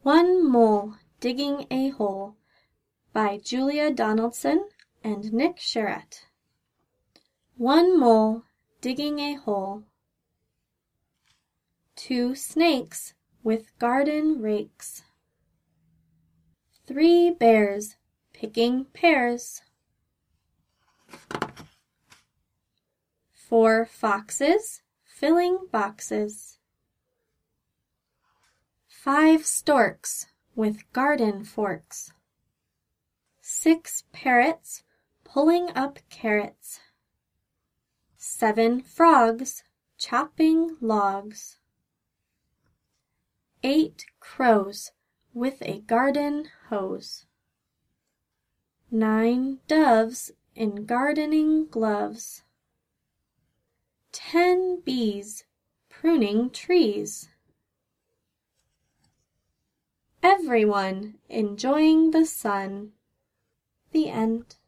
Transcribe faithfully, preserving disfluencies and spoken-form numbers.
One Mole Digging a Hole by Julia Donaldson and Nick Sharratt. One mole digging a hole. Two snakes with garden rakes. Three bears picking pears. Four foxes filling boxes. Five storks with garden forks. Six parrots pulling up carrots. Seven frogs chopping logs. Eight crows with a garden hose. Nine doves in gardening gloves. Ten bees pruning trees. Everyone enjoying the sun. The end.